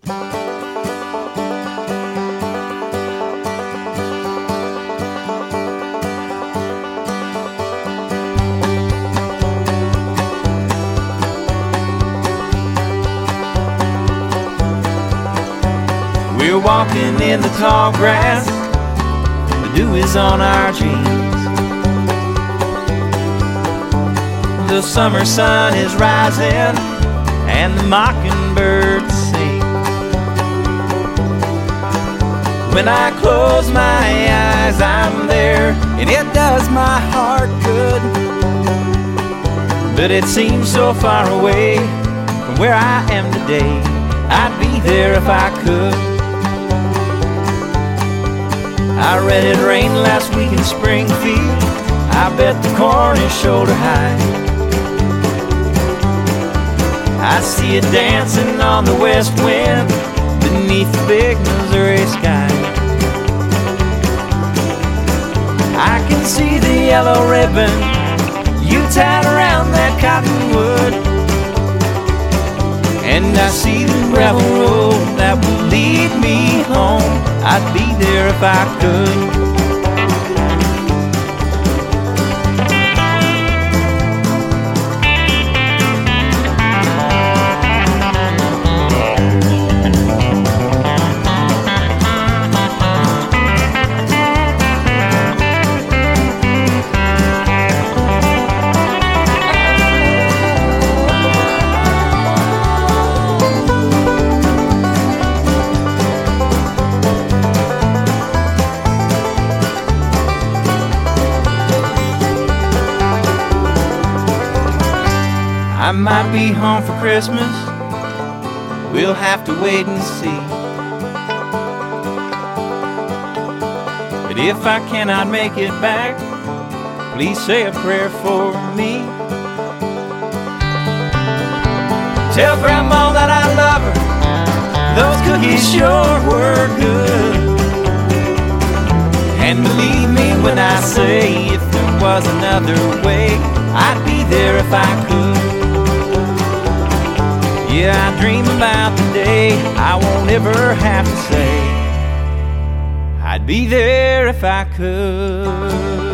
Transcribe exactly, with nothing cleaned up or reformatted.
We're walking in the tall grass, the dew is on our jeans. The summer sun is rising and the mockingbirds sing. When I close my eyes, I'm there, and it does my heart good. But it seems so far away from where I am today. I'd be there if I could. I read it rained last week in Springfield. I bet the corn is shoulder high. I see it dancing on the west wind beneath the big Missouri sky. I can see the yellow ribbon you tied around that cottonwood, and I see the gravel road that will lead me home. I'd be there if I could. I might be home for Christmas, we'll have to wait and see. But if I cannot make it back, please say a prayer for me. Tell Grandma that I love her, those cookies sure were good. And believe me when I say, if there was another way, I'd be there if I could. Yeah, I dream about the day I won't ever have to say I'd be there if I could.